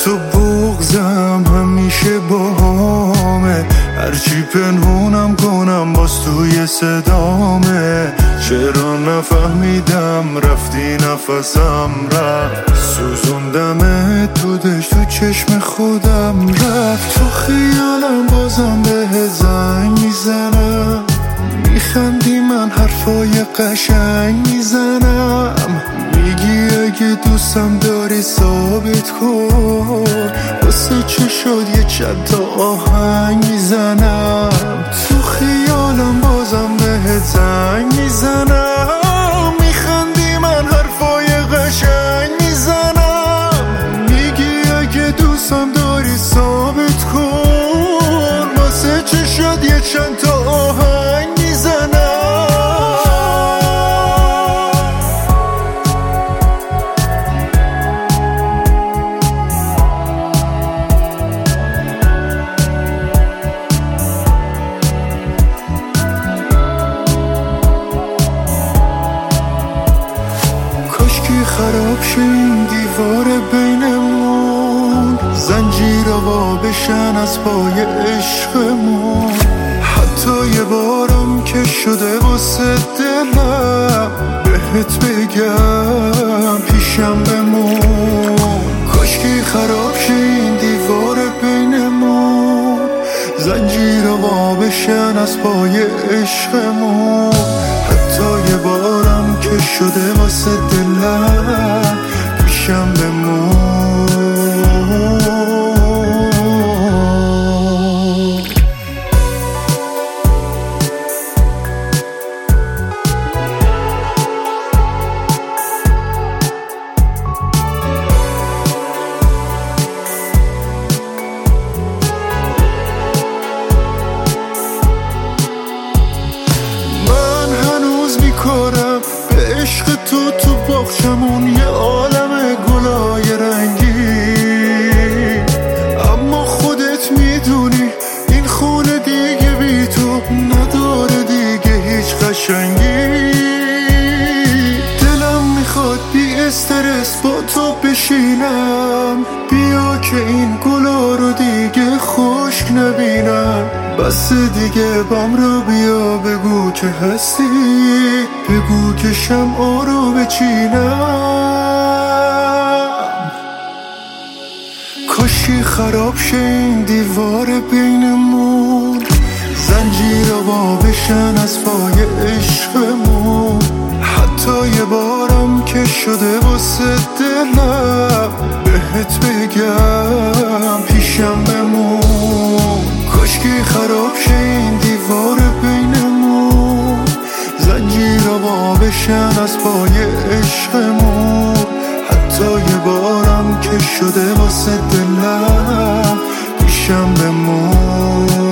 تو بغضم همیشه باهامه، هرچی پنهونم کنم باز توی صدامه. چرا نفهمیدم رفتی نفسم رفت، سوزوندم تو دشت تو چشم خودم رفت. تو خیالم بازم به زنگ میزنم، میخندی من حرفای قشنگ میزنم. میگی اگه دوستم داری ثابت کن، واسه چه شد یه چند تا آهنگ میزنم. تو خیالم بازم به زنگ میزنم، میخندی من حرفای قشنگ میزنم. میگی اگه دوستم داری ثابت کن، واسه چه شد یه چند تا آهنگ میزنم. کاشکی خراب شه این دیوار بینمون، زنجیرها بشن از پای عشقمون. حتی یه بارم که شده واسه دلم بهت بگم پیشم بمون. کاشکی خراب شه این دیوار بینمون، زنجیرها بشن از پای عشقمون. حتی یه بارم که شده واسه دلم پیشم بمون. به عشق تو باغچمون یه عالم گلای رنگی، اما خودت میدونی این خونه دیگه بی تو نداره دیگه هیچ قشنگی. دلم میخواد بی استرس با تو بشینم، بیا که این گلا رو دیگه خشک نبینم. بس دیگه بام رو بیا بگو که هستی، بگو که شمعا رو بچینم. کاشی خراب شه این دیوار بینمون، زنجیرها بشن از پای عشقمون. حتی یه بارم که شده واسه دلم بهت بگم پیشم بمون. کاشکی خراب شه این دیوار بینمون، زنجیرها بشن از پای عشقمون. حتی یه بارم که شده واسه دلم پیشم بمون.